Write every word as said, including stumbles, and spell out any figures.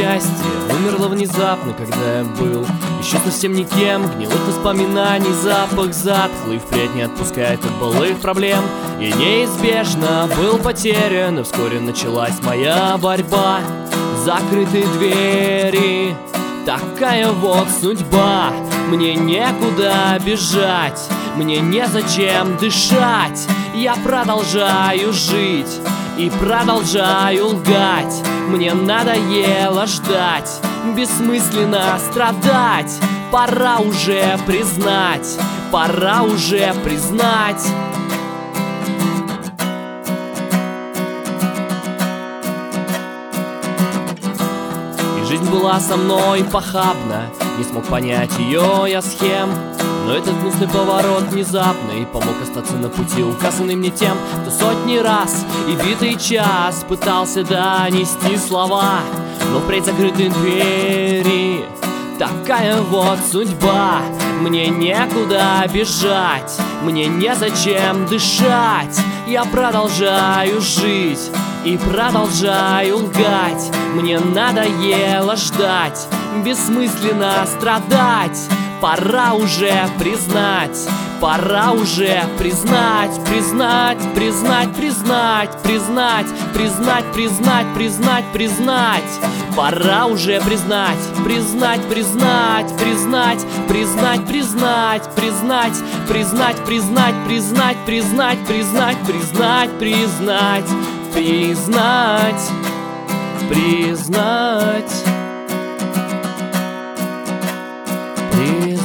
счастье умерло внезапно, когда я был еще совсем никем. Гнилых воспоминаний запах затхлый впредь не отпускает от былых проблем. Я неизбежно был потерян, и вскоре началась моя борьба. Закрытые двери, такая вот судьба. Мне некуда бежать, мне незачем дышать. Я продолжаю жить и продолжаю лгать. Мне надоело ждать, бессмысленно страдать. Пора уже признать, пора уже признать. И жизнь была со мной похабна, не смог понять ее я схем. Но этот гнусный поворот внезапный помог остаться на пути, указанный мне тем, кто сотни раз и битый час пытался донести слова. Но впредь закрыты двери, такая вот судьба. Мне некуда бежать, мне незачем дышать. Я продолжаю жить и продолжаю лгать. Мне надоело ждать, бессмысленно страдать. Пора уже признать, пора уже признать, признать, признать, признать, признать, признать, признать, признать, признать. Пора уже признать, признать, признать, признать, признать, признать, признать, признать, признать, признать, признать, признать, признать, признать, признать, признать.